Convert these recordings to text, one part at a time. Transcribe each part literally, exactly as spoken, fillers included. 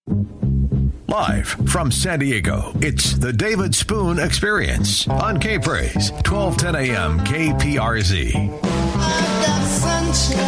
Live from San Diego, it's the David Spoon Experience on K-Praise, twelve ten a.m. K P R Z. I've got sunshine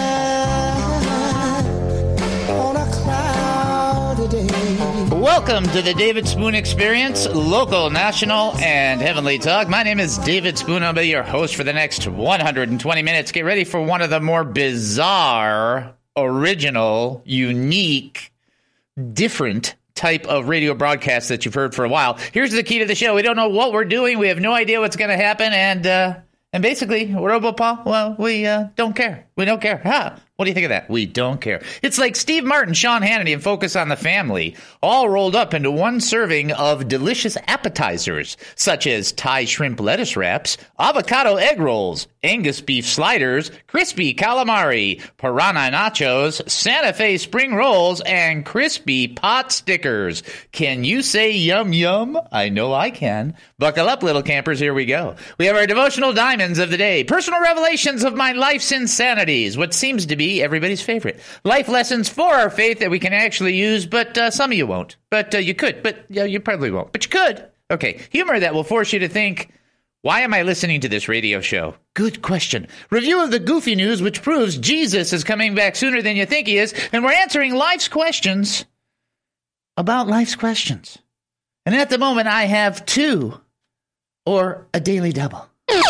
on a cloudy day. Welcome to the David Spoon Experience, local, national, and heavenly talk. My name is David Spoon. I'll be your host for the next one hundred twenty minutes. Get ready for one of the more bizarre, original, unique, different type of radio broadcasts that you've heard for a while. Here's the key to the show. We don't know what we're doing. We have no idea what's going to happen. And uh, and basically, Robo-Paul, well, we uh, don't care. We don't care. Huh? What do you think of that? We don't care. It's like Steve Martin, Sean Hannity, and Focus on the Family, all rolled up into one serving of delicious appetizers, such as Thai shrimp lettuce wraps, avocado egg rolls, Angus beef sliders, crispy calamari, piranha nachos, Santa Fe spring rolls, and crispy pot stickers. Can you say yum yum? I know I can. Buckle up, little campers. Here we go. We have our devotional diamonds of the day. Personal revelations of my life's insanities. What seems to be everybody's favorite. Life lessons for our faith that we can actually use, but uh, some of you won't. But uh, you could. But yeah, you probably won't. But you could. Okay. Humor that will force you to think, why am I listening to this radio show? Good question. Review of the goofy news, which proves Jesus is coming back sooner than you think he is. And we're answering life's questions about life's questions. And at the moment, I have two or a daily double.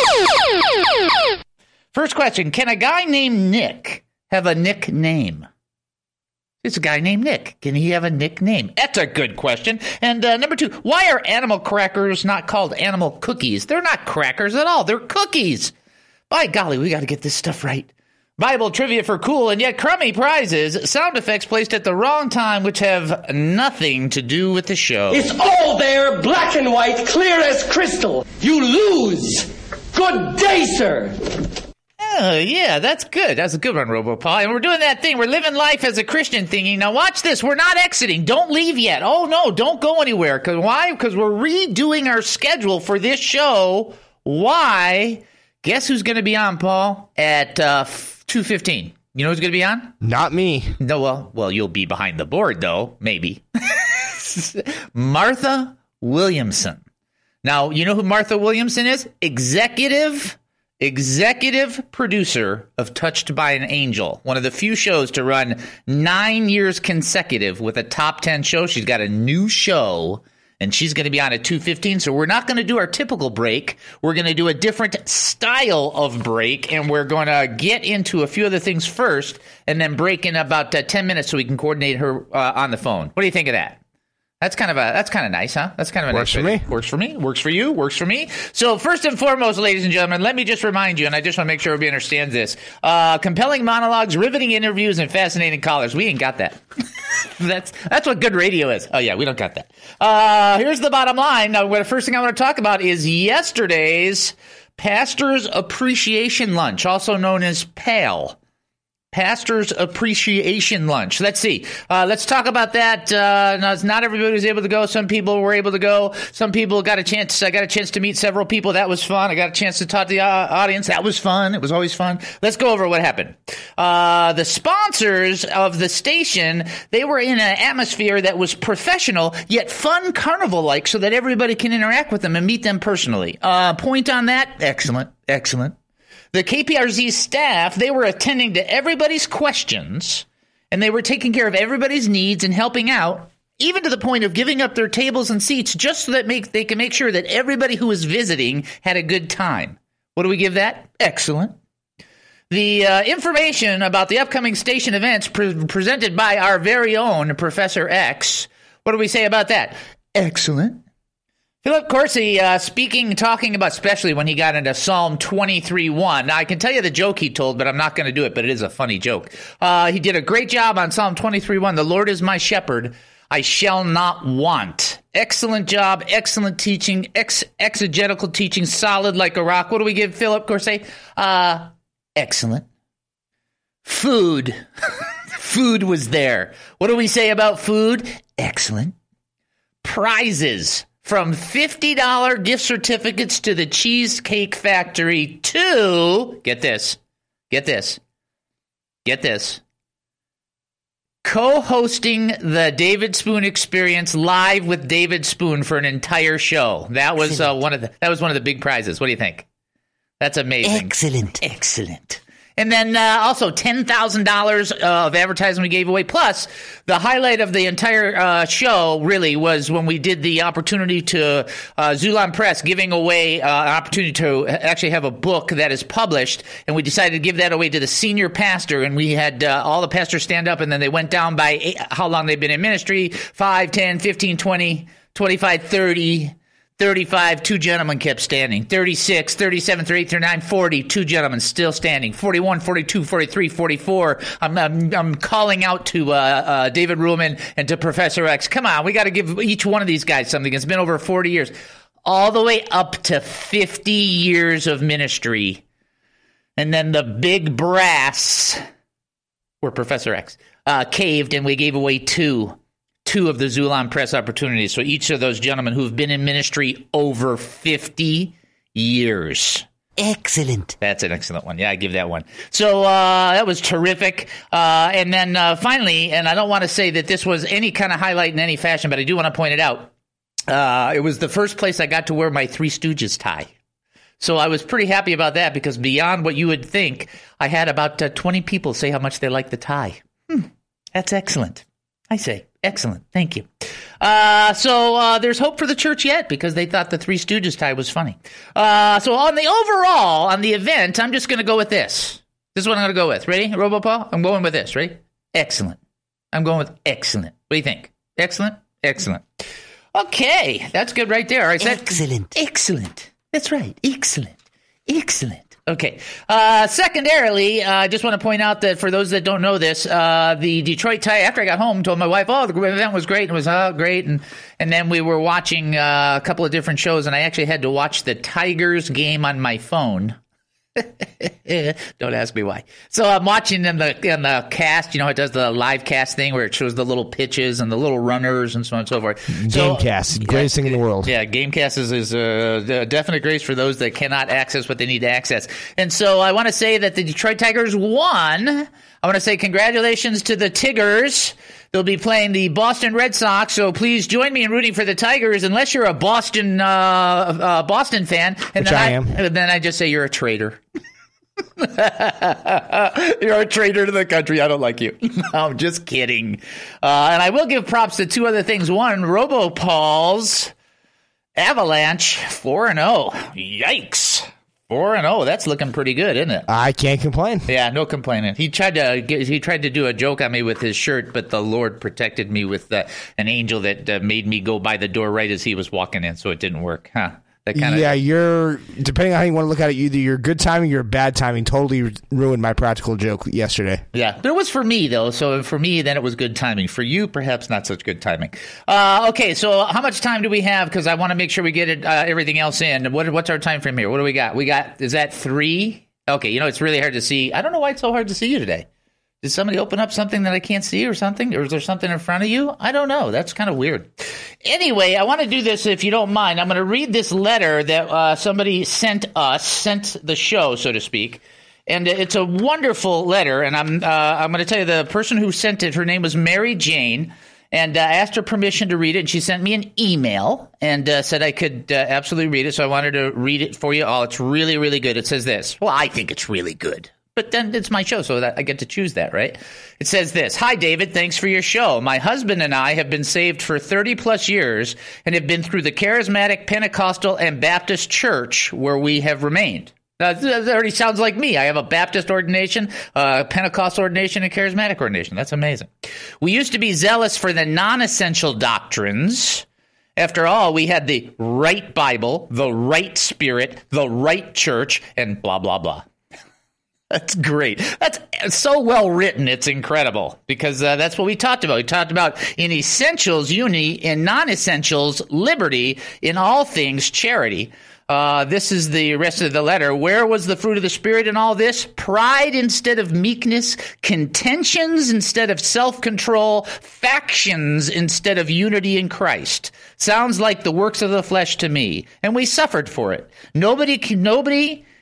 First question. Can a guy named Nick have a nickname? It's a guy named Nick. Can he have a nickname? That's a good question. And uh, number two, why are animal crackers not called animal cookies? They're not crackers at all. They're cookies. By golly, we got to get this stuff right. Bible trivia for cool and yet crummy prizes. Sound effects placed at the wrong time, which have nothing to do with the show. It's all there, black and white, clear as crystal. You lose. Good day, sir. Oh, yeah, that's good. That's a good one, Robo-Paul. And we're doing that thing. We're living life as a Christian thingy. Now, watch this. We're not exiting. Don't leave yet. Oh, no, don't go anywhere. Cause why? Because we're redoing our schedule for this show. Why? Guess who's going to be on, Paul, at uh, two fifteen? You know who's going to be on? Not me. No, well, well, you'll be behind the board, though. Maybe. Martha Williamson. Now, you know who Martha Williamson is? Executive Executive producer of Touched by an Angel, one of the few shows to run nine years consecutive with a top ten show. She's got a new show, and she's going to be on at two fifteen, so we're not going to do our typical break. We're going to do a different style of break, and we're going to get into a few other things first, and then break in about uh, ten minutes so we can coordinate her uh, on the phone. What do you think of that? That's kind of a that's kind of nice, huh? That's kind of a Works nice for me. Works for me. Works for you. Works for me. So first and foremost, ladies and gentlemen, let me just remind you, and I just want to make sure everybody understands this: uh, compelling monologues, riveting interviews, and fascinating callers. We ain't got that. that's that's what good radio is. Oh yeah, we don't got that. Uh, here's the bottom line. Now, the first thing I want to talk about is yesterday's Pastor's Appreciation Lunch, also known as P A L. Pastor's Appreciation Lunch. Let's see. Uh, let's talk about that. Uh, now, not everybody was able to go. Some people were able to go. Some people got a chance. I got a chance to meet several people. That was fun. I got a chance to talk to the uh, audience. That was fun. It was always fun. Let's go over what happened. Uh, the sponsors of the station, they were in an atmosphere that was professional yet fun, carnival-like, so that everybody can interact with them and meet them personally. Uh, point on that. Excellent. Excellent. The K P R Z staff, they were attending to everybody's questions, and they were taking care of everybody's needs and helping out, even to the point of giving up their tables and seats just so that make, they can make sure that everybody who was visiting had a good time. What do we give that? Excellent. The uh, information about the upcoming station events pre- presented by our very own Professor X, what do we say about that? Excellent. Philip Corsi uh, speaking, talking about, especially when he got into Psalm twenty-three one. Now, I can tell you the joke he told, but I'm not going to do it, but it is a funny joke. Uh, he did a great job on Psalm twenty-three one. The Lord is my shepherd, I shall not want. Excellent job, excellent teaching, ex- exegetical teaching, solid like a rock. What do we give Philip Corsi? Uh, excellent. Food. Food was there. What do we say about food? Excellent. Prizes. From fifty dollars gift certificates to the Cheesecake Factory to, get this, get this, get this, co-hosting the David Spoon Experience live with David Spoon for an entire show. That was uh, one of the that was one of the big prizes. What do you think? That's amazing. Excellent. Excellent. And then uh, also ten thousand dollars of advertising we gave away. Plus, the highlight of the entire uh, show really was when we did the opportunity to uh, Zulon Press giving away uh, an opportunity to actually have a book that is published. And we decided to give that away to the senior pastor. And we had uh, all the pastors stand up, and then they went down by eight, how long they've been in ministry, five, ten, fifteen, twenty, twenty-five, thirty thirty-five, two gentlemen kept standing. thirty-six, thirty-seven, thirty-eight, thirty-nine, forty, two gentlemen still standing. forty-one, forty-two, forty-three, forty-four. I'm I'm, I'm calling out to uh, uh, David Ruhlman and to Professor X. Come on, we got to give each one of these guys something. It's been over forty years. All the way up to fifty years of ministry. And then the big brass, or Professor X, uh, caved, and we gave away two. Two of the Zulon Press opportunities. So each of those gentlemen who've been in ministry over fifty years. Excellent. That's an excellent one. Yeah, I give that one. So uh, that was terrific. Uh, and then uh, finally, and I don't want to say that this was any kind of highlight in any fashion, but I do want to point it out. Uh, it was the first place I got to wear my Three Stooges tie. So I was pretty happy about that because beyond what you would think, I had about uh, twenty people say how much they liked the tie. Hmm, that's excellent. I say. Excellent. Thank you. Uh, so uh, there's hope for the church yet because they thought the Three Stooges tie was funny. Uh, so on the overall, on the event, I'm just going to go with this. This is what I'm going to go with. Ready, RoboPaul? I'm going with this. Ready? Excellent. I'm going with excellent. What do you think? Excellent? Excellent. Okay. That's good right there. I said Excellent. Excellent. That's right. Excellent. Excellent. Okay. Uh, secondarily, uh, I just want to point out that for those that don't know this, uh, the Detroit Tigers, after I got home, told my wife, oh, the event was great. And it was uh, great. And, and then we were watching uh, a couple of different shows, and I actually had to watch the Tigers game on my phone. Don't ask me why. So I'm watching in the in the cast. You know, it does the live cast thing where it shows the little pitches and the little runners and so on and so forth. Gamecast, so, greatest yeah, thing in the world. Yeah, Gamecast is, is a definite grace for those that cannot access what they need to access. And so I want to say that the Detroit Tigers won. I want to say congratulations to the Tigers. They'll be playing the Boston Red Sox, so please join me in rooting for the Tigers, unless you're a Boston uh, uh, Boston fan. And Which then I, I am. And then I just say you're a traitor. You're a traitor to the country. I don't like you. No, I'm just kidding. Uh, and I will give props to two other things. One, RoboPaul's Avalanche four and oh. Yikes. four and oh. That's looking pretty good, isn't it? I can't complain. Yeah, no complaining. He tried to get, he tried to do a joke on me with his shirt, but the Lord protected me with uh, an angel that uh, made me go by the door right as he was walking in, so it didn't work. Huh? That kind of yeah, you're depending on how you want to look at it. Either you're good timing, or bad timing. Totally ruined my practical joke yesterday. Yeah, but it was for me though. So for me, then it was good timing. For you, perhaps not such good timing. Uh, okay, so how much time do we have? Because I want to make sure we get it, uh, everything else in. What, what's our time frame here? What do we got? We got is that three? Okay, you know it's really hard to see. I don't know why it's so hard to see you today. Did somebody open up something that I can't see or something? Or is there something in front of you? I don't know. That's kind of weird. Anyway, I want to do this if you don't mind. I'm going to read this letter that uh, somebody sent us, sent the show, so to speak. And it's a wonderful letter. And I'm uh, I'm going to tell you the person who sent it, her name was Mary Jane. And uh, I asked her permission to read it. And she sent me an email and uh, said I could uh, absolutely read it. So I wanted to read it for you all. It's really, really good. It says this. Well, I think it's really good. But then it's my show, so that I get to choose that, right? It says this. Hi, David. Thanks for your show. My husband and I have been saved for thirty plus years and have been through the Charismatic, Pentecostal, and Baptist church where we have remained. That already sounds like me. I have a Baptist ordination, a Pentecostal ordination, and Charismatic ordination. That's amazing. We used to be zealous for the non-essential doctrines. After all, we had the right Bible, the right Spirit, the right church, and blah, blah, blah. That's great. That's so well written. It's incredible because uh, that's what we talked about. We talked about in essentials, unity, in non-essentials, liberty, in all things, charity. Uh, this is the rest of the letter. Where was the fruit of the Spirit in all this? Pride instead of meekness, contentions instead of self-control, factions instead of unity in Christ. Sounds like the works of the flesh to me, and we suffered for it. Nobody, nobody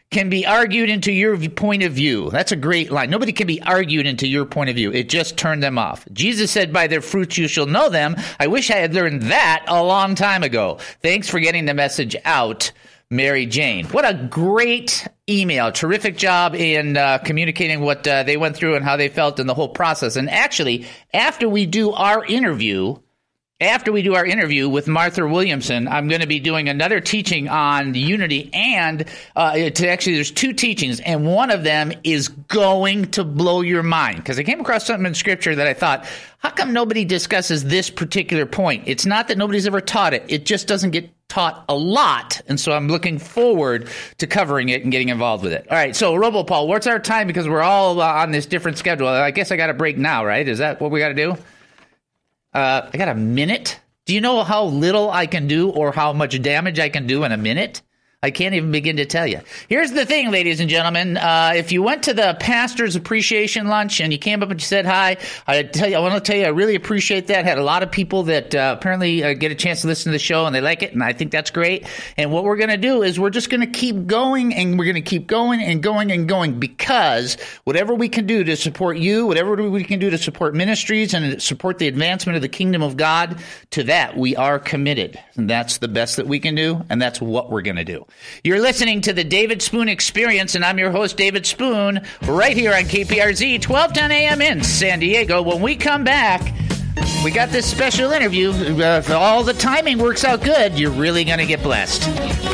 can be argued into your point of view. That's a great line. Nobody can be argued into your point of view. It just turned them off. Jesus said, by their fruits you shall know them. I wish I had learned that a long time ago. Thanks for getting the message out, Mary Jane. What a great email. Terrific job in uh, communicating what uh, they went through and how they felt in the whole process. And actually, after we do our interview, after we do our interview with Martha Williamson, I'm going to be doing another teaching on unity. And uh, it's actually, there's two teachings, and one of them is going to blow your mind. Because I came across something in Scripture that I thought, how come nobody discusses this particular point? It's not that nobody's ever taught it. It just doesn't get taught a lot. And so I'm looking forward to covering it and getting involved with it. All right. So, RoboPaul, what's our time? Because we're all uh, on this different schedule. I guess I got a break now, right? Is that what we got to do? Uh, I got a minute. Do you know how little I can do or how much damage I can do in a minute? I can't even begin to tell you. Here's the thing, ladies and gentlemen. Uh, if you went to the pastor's appreciation lunch and you came up and you said hi, I tell you, I want to tell you, I really appreciate that. Had a lot of people that uh, apparently uh, get a chance to listen to the show and they like it, and I think that's great. And what we're going to do is we're just going to keep going, and we're going to keep going and going and going, because whatever we can do to support you, whatever we can do to support ministries and support the advancement of the kingdom of God, to that we are committed. And that's the best that we can do, and that's what we're going to do. You're listening to the David Spoon Experience, and I'm your host, David Spoon, right here on K P R Z, twelve ten a.m. in San Diego. When we come back, we got this special interview. Uh, if all the timing works out good, you're really going to get blessed.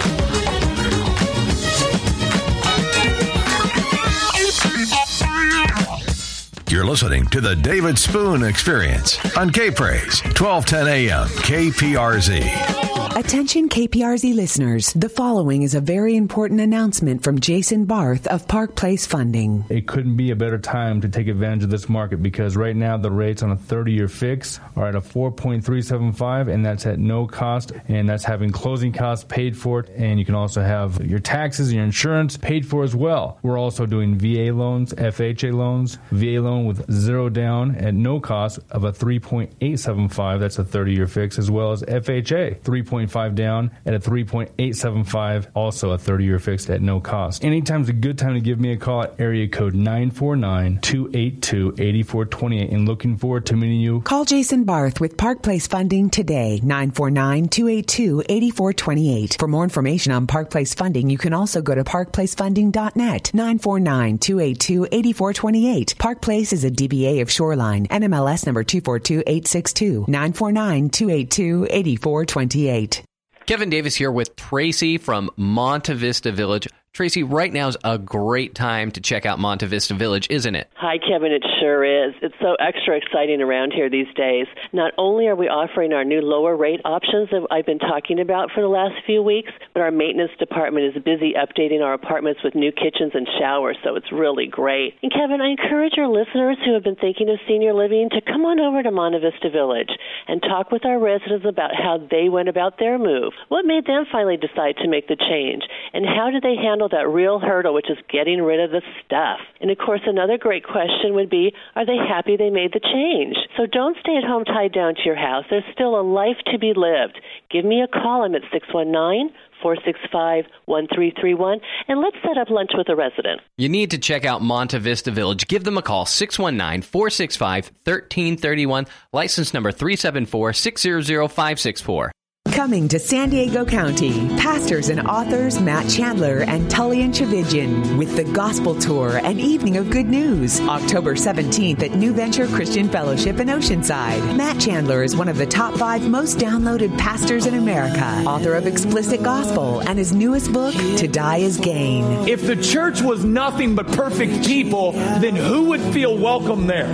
You're listening to the David Spoon Experience on K-Praise, twelve ten a.m. K P R Z. Attention K P R Z listeners, the following is a very important announcement from Jason Barth of Park Place Funding. It couldn't be a better time to take advantage of this market, because right now the rates on a thirty-year fix are at a four point three seven five, and that's at no cost, and that's having closing costs paid for it, and you can also have your taxes and your insurance paid for as well. We're also doing V A loans, F H A loans, V A loan with zero down at no cost of a three point eight seven five, that's a thirty-year fix, as well as F H A, three point five down at a three point eight seven five, also a thirty-year fixed at no cost. Anytime's a good time to give me a call at area code nine four nine, two eight two, eight four two eight, and looking forward to meeting you. Call Jason Barth with Park Place Funding today, nine four nine, two eight two, eight four two eight. For more information on Park Place Funding, you can also go to park place funding dot net, nine four nine, two eight two, eight four two eight. Park Place is a D B A of Shoreline, N M L S number two four two eight six two, nine four nine, two eight two, eight four two eight. Kevin Davis here with Tracy from Monte Vista Village. Tracy, right now is a great time to check out Monte Vista Village, isn't it? Hi, Kevin. It sure is. It's so extra exciting around here these days. Not only are we offering our new lower rate options that I've been talking about for the last few weeks, but our maintenance department is busy updating our apartments with new kitchens and showers, so it's really great. And Kevin, I encourage your listeners who have been thinking of senior living to come on over to Monte Vista Village and talk with our residents about how they went about their move. What made them finally decide to make the change? And how did they handle that real hurdle, which is getting rid of the stuff? And of course, another great question would be, are they happy they made the change? So don't stay at home tied down to your house. There's still a life to be lived. Give me a call. I'm at six one nine, four six five, one three three one, and let's set up lunch with a resident. You need to check out Monte Vista Village. Give them a call, six one nine, four six five, one three three one, license number three seven four, six zero zero five six four. Coming to San Diego County, pastors and authors Matt Chandler and Tullian Chavigian with the Gospel Tour and Evening of Good News, October seventeenth at New Venture Christian Fellowship in Oceanside. Matt Chandler is one of the top five most downloaded pastors in America, author of Explicit Gospel and his newest book, To Die Is Gain. If the church was nothing but perfect people, then who would feel welcome there?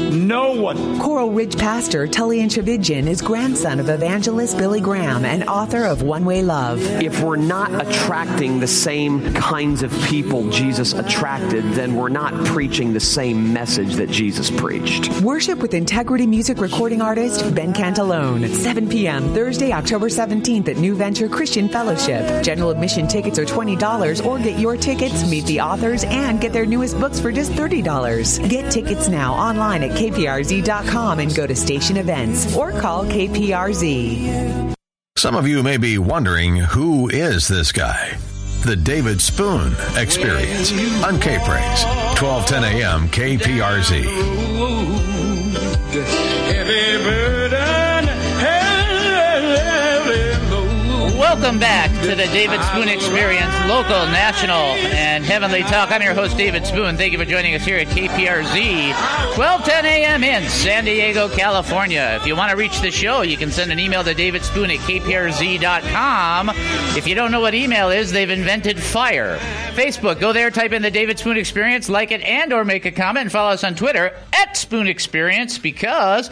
No one. Coral Ridge pastor Tullian Chavigian is grandson of evangelist Billy Graham and author of One Way Love. If we're not attracting the same kinds of people Jesus attracted, then we're not preaching the same message that Jesus preached. Worship with Integrity music recording artist Ben Cantalone, seven p.m. Thursday, October seventeenth at New Venture Christian Fellowship. General admission tickets are twenty dollars, or get your tickets, meet the authors, and get their newest books for just thirty dollars. Get tickets now online at k p r z dot com and go to station events or call K P R Z. Some of you may be wondering, who is this guy? The David Spoon Experience on K-Praise, twelve ten a.m. K P R Z. Heavy burden, Welcome back to the David Spoon Experience, local, national, and heavenly talk. I'm your host, David Spoon. Thank you for joining us here at K P R Z, twelve ten a.m. in San Diego, California. If you want to reach the show, you can send an email to david spoon at k p r z dot com. If you don't know what email is, they've invented fire. Facebook, go there, type in the David Spoon Experience, like it, and or make a comment, and follow us on Twitter at Spoon Experience, because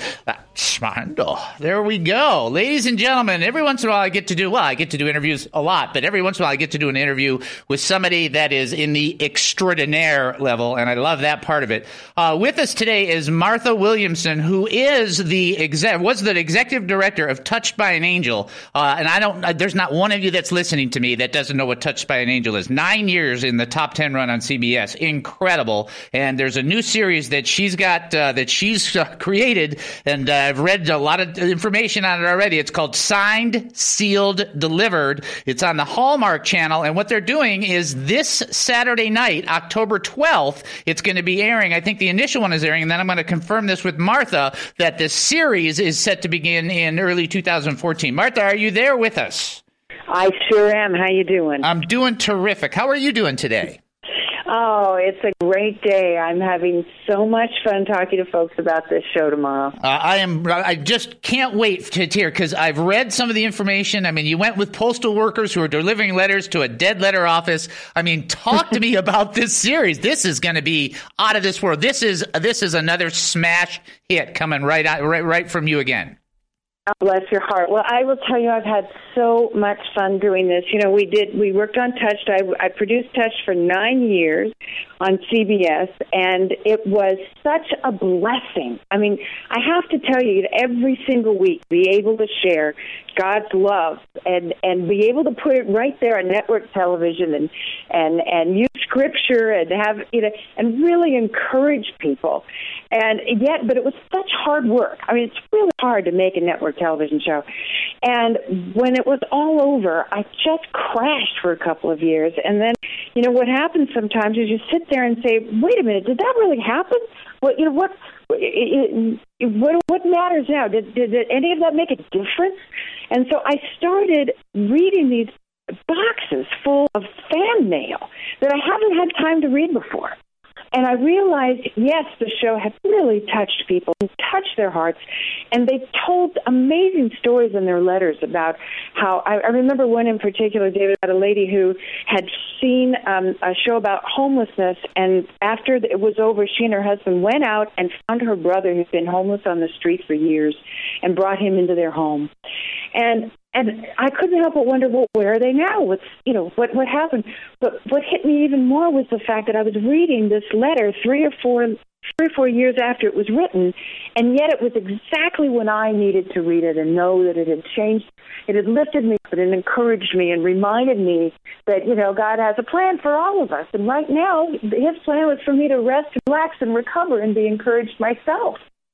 uh, there we go. Ladies and gentlemen, every once in a while I get to do, well, I get to do interviews a lot, but every once in a while I get to do an interview with somebody that is in the extraordinaire level, and I love that part of it. Uh, with us today is Martha Williamson, who is the exec, was the executive director of Touched by an Angel, uh, and I don't, uh, there's not one of you that's listening to me that doesn't know what Touched by an Angel is. Nine years in the top ten run on C B S. Incredible. And there's a new series that she's got, uh, that she's uh, created, and uh, I've read a lot of information on it already. It's called Signed, Sealed, Delivered. It's on the Hallmark Channel, and what they're doing is this Saturday night, October twelfth, it's going to be airing. I think the initial one is airing, and then I'm going to confirm this with Martha, that this series is set to begin in early two thousand fourteen. Martha, are you there with us? I sure am. How you doing? I'm doing terrific. How are you doing today? Oh, it's a great day. I'm having so much fun talking to folks about this show tomorrow. Uh, I am. I just can't wait to hear, because I've read some of the information. I mean, you went with postal workers who are delivering letters to a dead letter office. I mean, talk to me about this series. This is going to be out of this world. This is this is another smash hit coming right out, right right from you again. Oh, bless your heart. Well, I will tell you, I've had so much fun doing this. You know, we did, we worked on Touched. I, I produced Touched for nine years on C B S, and it was such a blessing. I mean, I have to tell you, every single week, be able to share God's love and, and be able to put it right there on network television and, and, and use scripture and have, you know, and really encourage people. And yet, but it was such hard work. I mean, it's really hard to make a network television show. And when it was all over, I just crashed for a couple of years. And then, you know, what happens sometimes is you sit there and say, wait a minute, did that really happen? What, you know, what, it, it, what, what matters now? Did, did, did any of that make a difference? And so I started reading these boxes full of fan mail that I haven't had time to read before. And I realized, yes, the show had really touched people and touched their hearts. And they told amazing stories in their letters about how, I, I remember one in particular, David, about a lady who had seen um, a show about homelessness. And after it was over, she and her husband went out and found her brother who'd been homeless on the street for years and brought him into their home. And And I couldn't help but wonder, well, where are they now? What's, you know, what, what happened? But what hit me even more was the fact that I was reading this letter three or four, three or four years after it was written, and yet it was exactly when I needed to read it and know that it had changed. It had lifted me up and it encouraged me and reminded me that, you know, God has a plan for all of us. And right now, his plan was for me to rest, relax, and recover and be encouraged myself.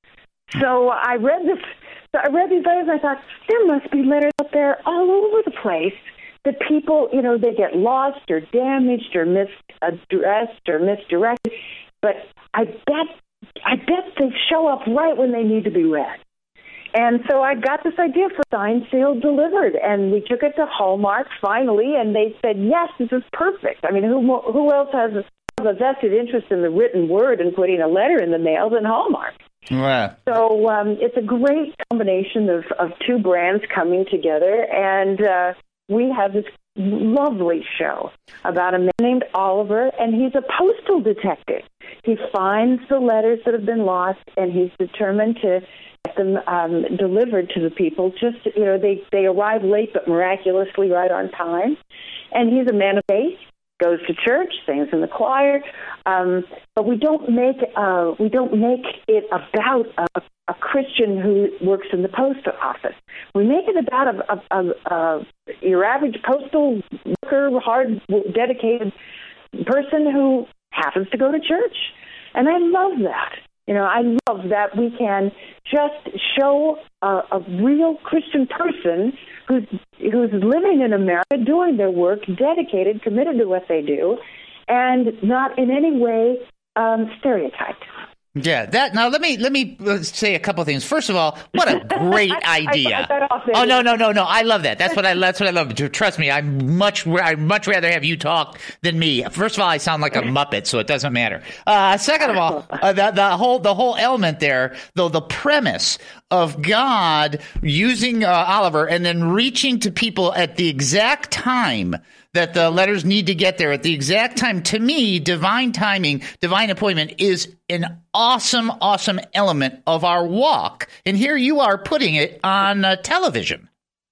So I read this. So I read these letters and I thought, there must be letters out there all over the place that people, you know, they get lost or damaged or misaddressed or misdirected. But I bet, I bet they show up right when they need to be read. And so I got this idea for Signed, Sealed, Delivered, and we took it to Hallmark finally, and they said, yes, this is perfect. I mean, who who else has a vested interest in the written word and putting a letter in the mail than Hallmark? Wow. So um, it's a great combination of, of two brands coming together, and uh, we have this lovely show about a man named Oliver, and he's a postal detective. He finds the letters that have been lost, and he's determined to get them um, delivered to the people. Just, you know, they, they arrive late, but miraculously right on time. And he's a man of faith. Goes to church, sings in the choir, um, but we don't make uh, we don't make it about a, a Christian who works in the post office. We make it about a, a, a, a your average postal worker, hard, dedicated person who happens to go to church, and I love that. You know, I love that we can just show a, a real Christian person who's who's living in America, doing their work, dedicated, committed to what they do, and not in any way um, stereotyped. Yeah, that now let me let me say a couple of things. First of all, what a great I, idea! I, I oh no no no no! I love that. That's what I that's what I love. Trust me, I much I much rather have you talk than me. First of all, I sound like a muppet, so it doesn't matter. Uh, second of all, uh, the, the whole the whole element there, though, the premise of God using uh, Oliver and then reaching to people at the exact time that the letters need to get there at the exact time. To me, divine timing, divine appointment is an awesome, awesome element of our walk. And here you are putting it on uh, television.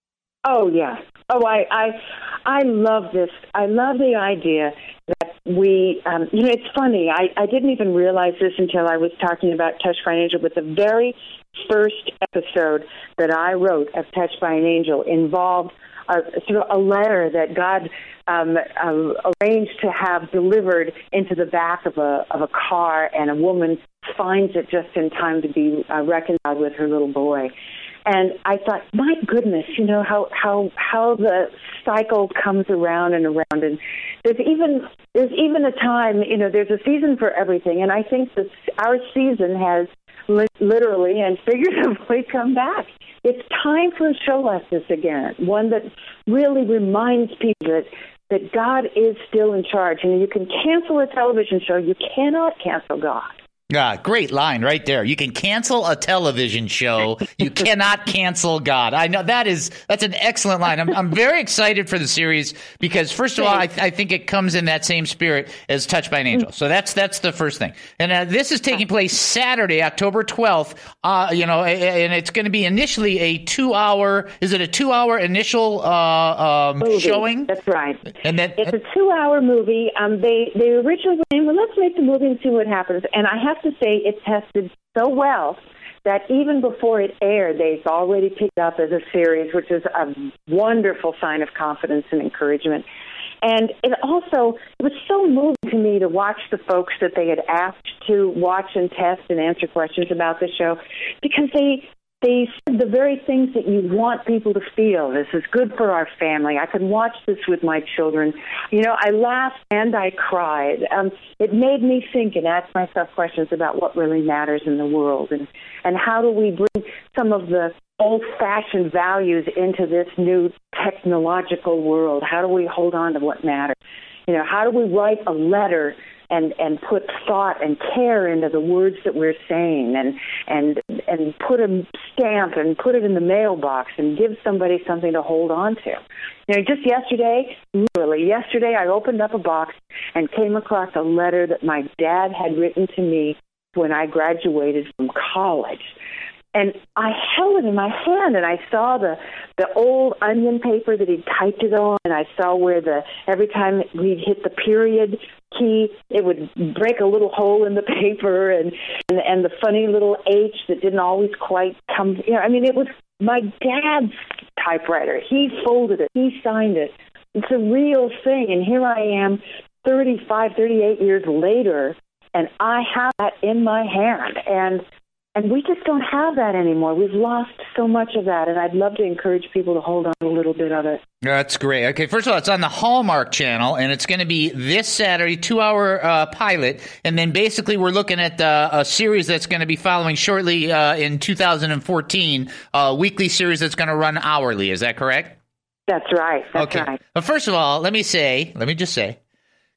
Oh, yeah. Oh, I, I, I love this. I love the idea that we, um, you know, it's funny. I, I didn't even realize this until I was talking about Touched by an Angel, but the very first episode that I wrote of Touched by an Angel involved a, sort of a letter that God um, uh, arranged to have delivered into the back of a of a car, and a woman finds it just in time to be uh, reconciled with her little boy. And I thought, my goodness, you know, how, how how the cycle comes around and around. And there's even there's even a time, you know, there's a season for everything. And I think that our season has li- literally and figuratively come back. It's time for a show like this again, one that really reminds people that, that God is still in charge. And you can cancel a television show. You cannot cancel God. Ah, great line right there. You can cancel a television show. You cannot cancel God. I know that is that's an excellent line. I'm I'm very excited for the series because first of all, I, I think it comes in that same spirit as Touched by an Angel. So that's that's the first thing. And uh, this is taking place Saturday, October twelfth. Uh, you know, and it's going to be initially a two-hour. Is it a two-hour initial uh, um, showing? That's right. And then it's a two-hour movie. Um, they they originally were saying, well, let's make the movie and see what happens. And I have to say it tested so well that even before it aired, they've already picked up as a series, which is a wonderful sign of confidence and encouragement. And it also, it was so moving to me to watch the folks that they had asked to watch and test and answer questions about the show, because they They said the very things that you want people to feel. This is good for our family. I can watch this with my children. You know, I laughed and I cried. Um, it made me think and ask myself questions about what really matters in the world, and, and how do we bring some of the old-fashioned values into this new technological world? How do we hold on to what matters? You know, how do we write a letter and and put thought and care into the words that we're saying, and and and put a stamp and put it in the mailbox and give somebody something to hold on to. You know, just yesterday, literally yesterday, I opened up a box and came across a letter that my dad had written to me when I graduated from college. And I held it in my hand, and I saw the the old onion paper that he'd typed it on, and I saw where the every time we'd hit the period key, it would break a little hole in the paper, and and, and the funny little H that didn't always quite come. You know, I mean, it was my dad's typewriter. He folded it. He signed it. It's a real thing, and here I am, thirty-five, thirty-eight years later, and I have that in my hand, and. And we just don't have that anymore. We've lost so much of that, and I'd love to encourage people to hold on to a little bit of it. That's great. Okay, first of all, it's on the Hallmark Channel, and it's going to be this Saturday, two-hour uh, pilot, and then basically we're looking at uh, a series that's going to be following shortly uh, in two thousand fourteen, a weekly series that's going to run hourly. Is that correct? That's right. That's okay. right. But first of all, let me say, let me just say,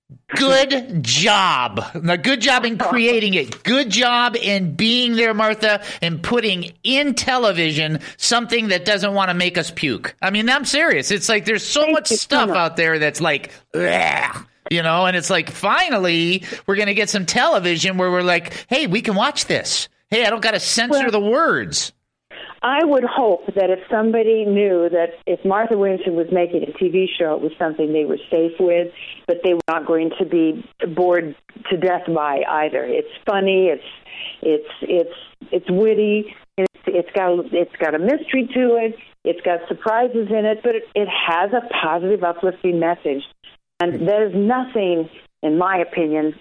good job. Now, good job in creating it. Good job in being there, Martha, and putting in television something that doesn't want to make us puke. I mean, I'm serious. It's like there's so Thank much stuff out there that's like, ugh, you know, and it's like finally we're going to get some television where we're like, hey, we can watch this. Hey, I don't got to censor well, the words. I would hope that if somebody knew that if Martha Williamson was making a T V show, it was something they were safe with, but they were not going to be bored to death by either. It's funny, it's it's it's it's witty, it's it's got it's got a mystery to it, it's got surprises in it, but it, it has a positive, uplifting message, and there's nothing, in my opinion,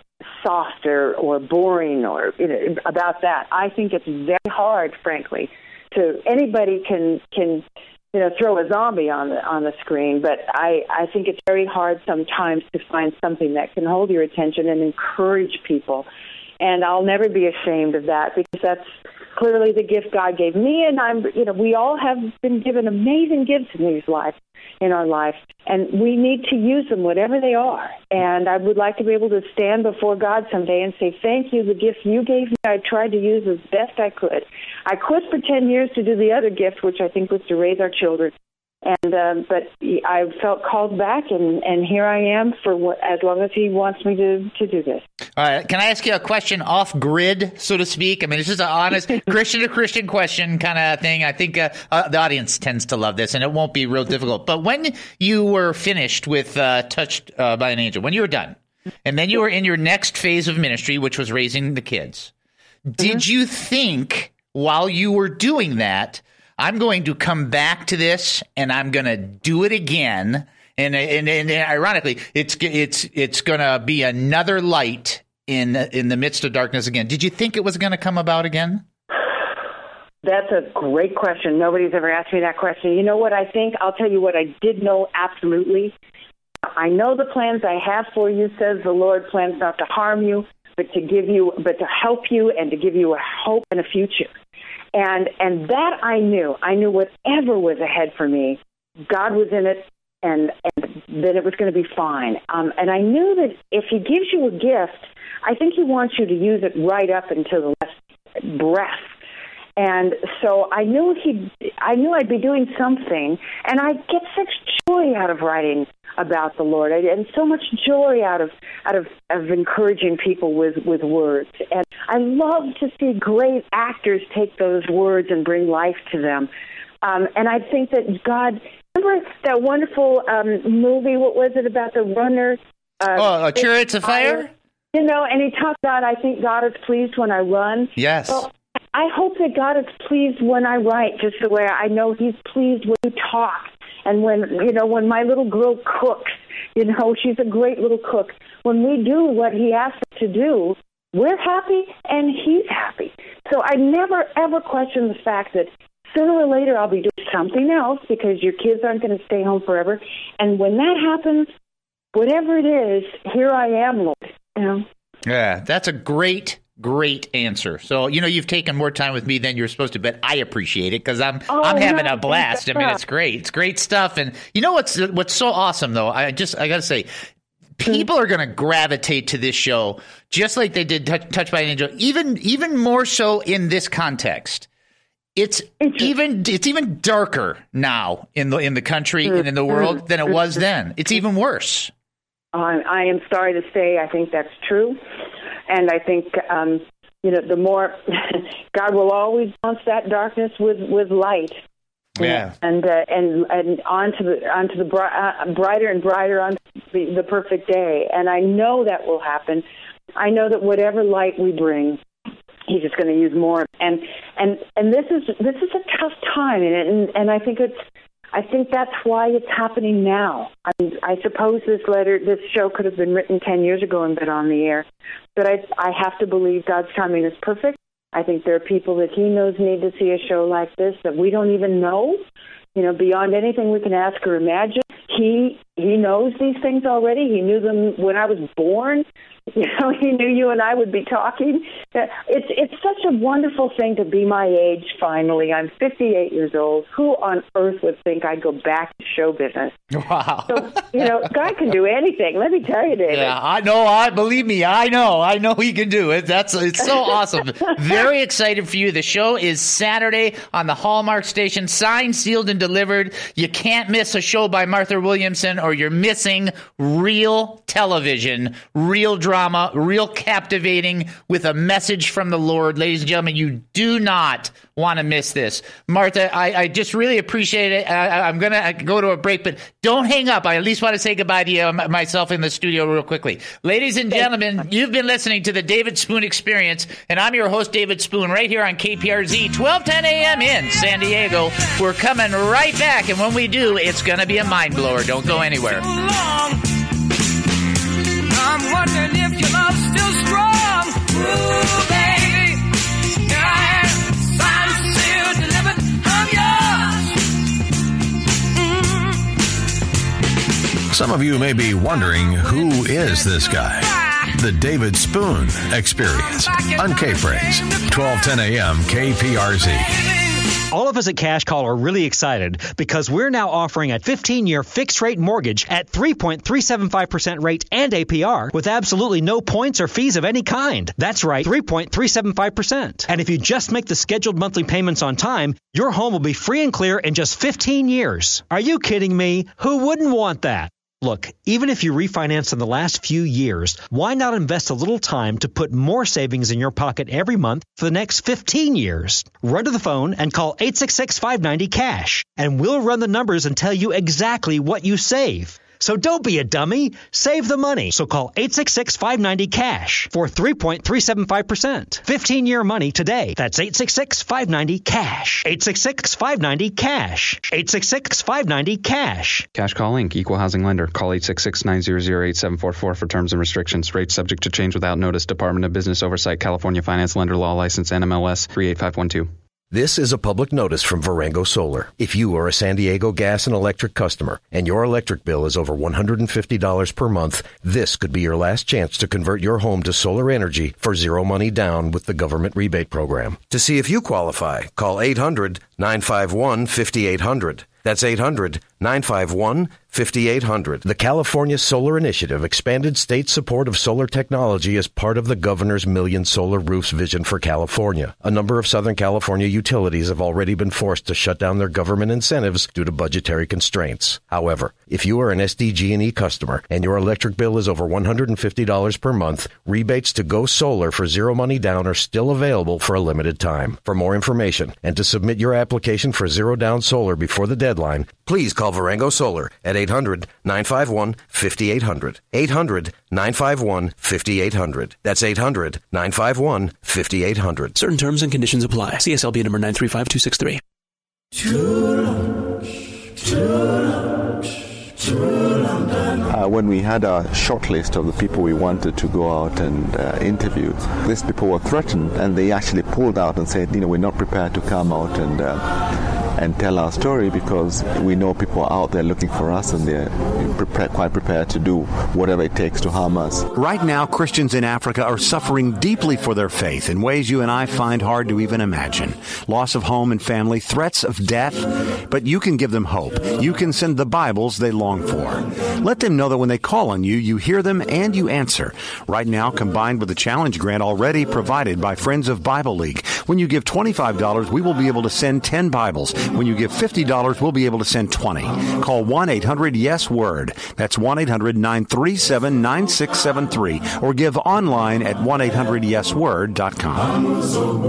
soft or, or boring or you know, about that. I think it's very hard, frankly, to anybody can can you know throw a zombie on the on the screen, but I, I think it's very hard sometimes to find something that can hold your attention and encourage people. And I'll never be ashamed of that because that's clearly the gift God gave me. And I'm, you know, we all have been given amazing gifts in these lives, in our life, and we need to use them, whatever they are. And I would like to be able to stand before God someday and say, thank you, the gift you gave me, I tried to use as best I could. I quit for ten years to do the other gift, which I think was to raise our children. And um, but I felt called back, and, and here I am for what, as long as he wants me to, to do this. All right. Can I ask you a question off grid, so to speak? I mean, it's just an honest Christian to Christian question kind of thing. I think uh, uh, the audience tends to love this, and it won't be real difficult. But when you were finished with uh, Touched uh, by an Angel, when you were done, and then you were in your next phase of ministry, which was raising the kids, did mm-hmm. you think while you were doing that, I'm going to come back to this and I'm going to do it again? And, and, and ironically, it's it's it's going to be another light in in the midst of darkness again. Did you think it was going to come about again? That's a great question. Nobody's ever asked me that question. You know what I think? I'll tell you what I did know absolutely. I know the plans I have for you, says the Lord, plans not to harm you, but to give you, but to help you and to give you a hope and a future. And and that I knew. I knew whatever was ahead for me, God was in it, and, and that it was going to be fine. Um, and I knew that if he gives you a gift, I think he wants you to use it right up until the last breath. And so I knew he, I knew I'd be doing something, and I get such joy out of writing about the Lord, and so much joy out of out of, of encouraging people with, with words. And I love to see great actors take those words and bring life to them. Um, and I think that God, remember that wonderful um, movie? What was it about the runner? Uh, oh, Chariots of Fire. You know, and he talked about, I think God is pleased when I run. Yes. Well, I hope that God is pleased when I write, just the way I know he's pleased when you talk. And when, you know, when my little girl cooks, you know, she's a great little cook. When we do what he asks us to do, we're happy and he's happy. So I never, ever question the fact that sooner or later I'll be doing something else because your kids aren't going to stay home forever. And when that happens, whatever it is, here I am, Lord. You know? Yeah, that's a great Great answer. So, you know, you've taken more time with me than you're supposed to, but I appreciate it because I'm oh, I'm having no, a blast. I mean, it's great. It's great stuff. And you know what's what's so awesome, though? I just I got to say, people are going to gravitate to this show just like they did Touch, Touched by an Angel, even even more so in this context. It's even it's even darker now in the in the country and in the world than it was then. It's even worse. I, I am sorry to say I think that's true. And I think, um, you know, the more God will always balance that darkness with, with light. Yeah. And uh, and and onto the onto the bri- uh, brighter and brighter on the, the perfect day. And I know that will happen. I know that whatever light we bring, he's just going to use more. And and and this is this is a tough time, and and, and I think it's. I think that's why it's happening now. I, mean, I suppose this letter, this show could have been written ten years ago and been on the air. But I, I have to believe God's timing is perfect. I think there are people that he knows need to see a show like this that we don't even know, you know, beyond anything we can ask or imagine. He he knows these things already. He knew them when I was born. You know, he knew you and I would be talking. It's it's such a wonderful thing to be my age, finally. I'm fifty-eight years old. Who on earth would think I'd go back to show business? Wow. So, you know, God can do anything. Let me tell you, David. Yeah, I know. I believe me. I know. I know he can do it. That's It's so awesome. Very excited for you. The show is Saturday on the Hallmark station. Signed, sealed, and delivered. You can't miss a show by Martha Williamson or you're missing real television, real drama. Drama, real captivating with a message from the Lord. Ladies and gentlemen, you do not want to miss this. Martha, I, I just really appreciate it. I, I'm going to go to a break, but don't hang up. I at least want to say goodbye to you, myself in the studio real quickly. Ladies and gentlemen, you've been listening to the David Spoon Experience, and I'm your host, David Spoon, right here on K P R Z, twelve ten a.m. in San Diego. We're coming right back, and when we do, it's going to be a mind blower. Don't go anywhere. I'm wondering if your love's still strong. Some of you may be wondering, who is this guy? The David Spoon Experience on K-Praise, twelve ten a.m. K P R Z. All of us at Cash Call are really excited because we're now offering a fifteen-year fixed-rate mortgage at three point three seven five percent rate and A P R with absolutely no points or fees of any kind. That's right, three point three seven five percent. And if you just make the scheduled monthly payments on time, your home will be free and clear in just fifteen years. Are you kidding me? Who wouldn't want that? Look, even if you refinanced in the last few years, why not invest a little time to put more savings in your pocket every month for the next fifteen years? Run to the phone and call eight six six, five nine zero, CASH, and we'll run the numbers and tell you exactly what you save. So don't be a dummy. Save the money. So call eight six six, five nine zero, CASH for three point three seven five percent. fifteen-year money today. That's eight six six, five nine zero, CASH. eight six six, five nine zero, CASH. eight six six, five nine zero, CASH. Cash Call Incorporated. Equal housing lender. Call eight six six, nine zero zero, eight seven four four for terms and restrictions. Rates subject to change without notice. Department of Business Oversight. California Finance Lender Law License N M L S three eight five one two. This is a public notice from Varengo Solar. If you are a San Diego Gas and Electric customer and your electric bill is over one hundred fifty dollars per month, this could be your last chance to convert your home to solar energy for zero money down with the government rebate program. To see if you qualify, call eight hundred, nine five one, five eight zero zero. That's eight hundred, nine five one, five eight zero zero. The California Solar Initiative expanded state support of solar technology as part of the governor's Million Solar Roofs vision for California. A number of Southern California utilities have already been forced to shut down their government incentives due to budgetary constraints. However, if you are an S D G and E customer and your electric bill is over one hundred fifty dollars per month, rebates to go solar for zero money down are still available for a limited time. For more information and to submit your application for zero down solar before the deadline, please call Varengo Solar at eight hundred, nine five one, five eight zero zero. eight hundred, nine five one, five eight zero zero. That's eight hundred, nine five one, five eight zero zero. Certain terms and conditions apply. C S L B number nine three five two six three. Uh, when we had a short list of the people we wanted to go out and uh, interview, these people were threatened, and they actually pulled out and said, you know, we're not prepared to come out and uh, and tell our story because we know people are out there looking for us, and they're prepared, quite prepared to do whatever it takes to harm us. Right now, Christians in Africa are suffering deeply for their faith in ways you and I find hard to even imagine. Loss of home and family, threats of death, but you can give them hope. You can send the Bibles they long for. Let them know that when they call on you, you hear them and you answer. Right now, combined with the challenge grant already provided by Friends of Bible League, when you give twenty-five dollars, we will be able to send ten Bibles. When you give fifty dollars, we'll be able to send twenty. Call one eight hundred yes word. That's one eight hundred, nine three seven, nine six seven three. Or give online at one eight hundred yes word dot com.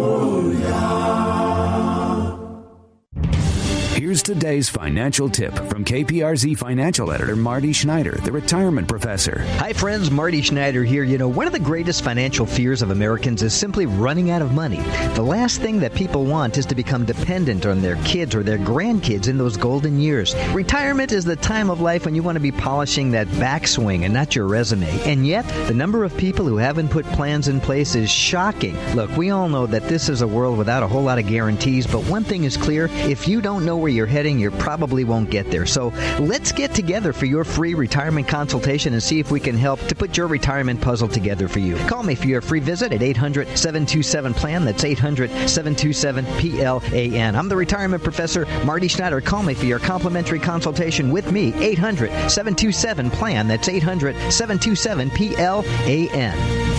Here's today's financial tip from K P R Z financial editor Marty Schneider, the retirement professor. Hi friends, Marty Schneider here. You know, one of the greatest financial fears of Americans is simply running out of money. The last thing that people want is to become dependent on their kids or their grandkids in those golden years. Retirement is the time of life when you want to be polishing that backswing and not your resume. And yet, the number of people who haven't put plans in place is shocking. Look, we all know that this is a world without a whole lot of guarantees, but one thing is clear, if you don't know where you're heading, you probably won't get there. So let's get together for your free retirement consultation and see if we can help to put your retirement puzzle together for you. Call me for your free visit at eight hundred, seven two seven, plan. That's eight hundred, seven two seven, P L A N. I'm the retirement professor, Marty Schneider. Call me for your complimentary consultation with me, eight hundred, seven two seven, plan. That's eight hundred, seven two seven, P L A N.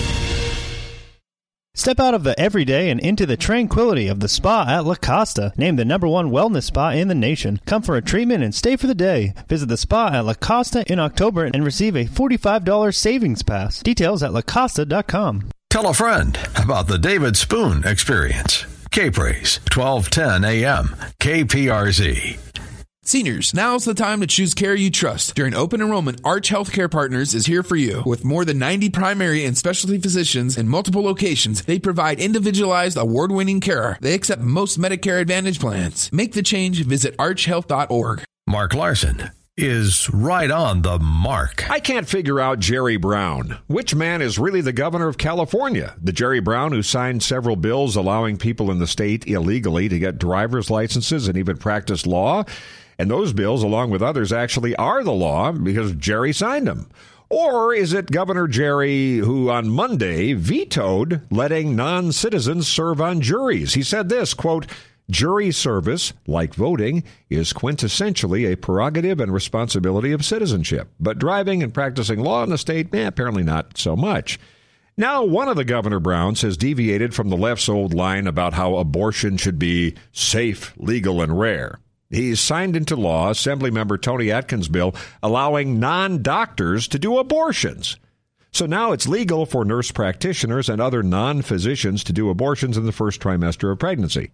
Step out of the everyday and into the tranquility of the spa at La Costa, named the number one wellness spa in the nation. Come for a treatment and stay for the day. Visit the spa at La Costa in October and receive a forty-five dollars savings pass. Details at la costa dot com. Tell a friend about the David Spoon Experience. K-Praise, twelve ten a.m. K P R Z. Seniors, now's the time to choose care you trust. During open enrollment, Arch Healthcare Partners is here for you. With more than ninety primary and specialty physicians in multiple locations, they provide individualized, award-winning care. They accept most Medicare Advantage plans. Make the change. Visit arch health dot org. Mark Larson, is right on the mark. I can't figure out Jerry Brown. Which man is really the governor of California? The Jerry Brown who signed several bills allowing people in the state illegally to get driver's licenses and even practice law? And those bills, along with others, actually are the law because Jerry signed them. Or is it Governor Jerry who on Monday vetoed letting non-citizens serve on juries? He said this, quote, "Jury service, like voting, is quintessentially a prerogative and responsibility of citizenship. But driving and practicing law in the state, eh, apparently not so much." Now, one of the Governor Browns has deviated from the left's old line about how abortion should be safe, legal, and rare. He's signed into law Assemblymember Tony Atkins' bill allowing non-doctors to do abortions. So now it's legal for nurse practitioners and other non-physicians to do abortions in the first trimester of pregnancy.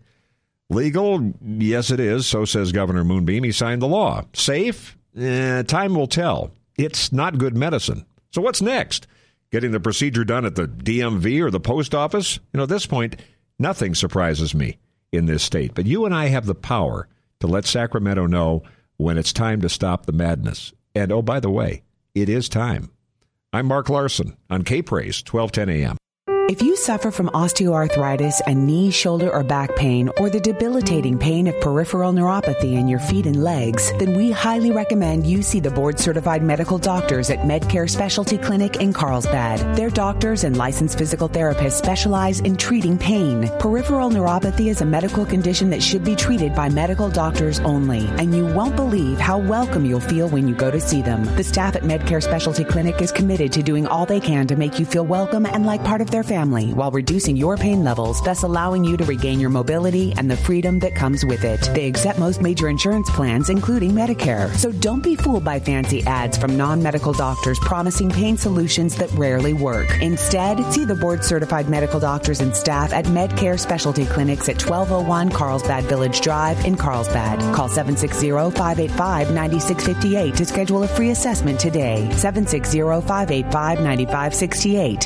Legal? Yes, it is. So says Governor Moonbeam. He signed the law. Safe? Eh, time will tell. It's not good medicine. So what's next? Getting the procedure done at the D M V or the post office? You know, at this point, nothing surprises me in this state. But you and I have the power to let Sacramento know when it's time to stop the madness. And, oh, by the way, it is time. I'm Mark Larson on K-Praise, twelve ten a.m. If you suffer from osteoarthritis and knee, shoulder, or back pain, or the debilitating pain of peripheral neuropathy in your feet and legs, then we highly recommend you see the board-certified medical doctors at MedCare Specialty Clinic in Carlsbad. Their doctors and licensed physical therapists specialize in treating pain. Peripheral neuropathy is a medical condition that should be treated by medical doctors only, and you won't believe how welcome you'll feel when you go to see them. The staff at MedCare Specialty Clinic is committed to doing all they can to make you feel welcome and like part of their family, while reducing your pain levels, thus allowing you to regain your mobility and the freedom that comes with it. They accept most major insurance plans, including Medicare. So don't be fooled by fancy ads from non-medical doctors promising pain solutions that rarely work. Instead, see the board-certified medical doctors and staff at MedCare Specialty Clinics at twelve oh one Carlsbad Village Drive in Carlsbad. Call seven six zero, five eight five, nine six five eight to schedule a free assessment today. seven six zero, five eight five, nine five six eight.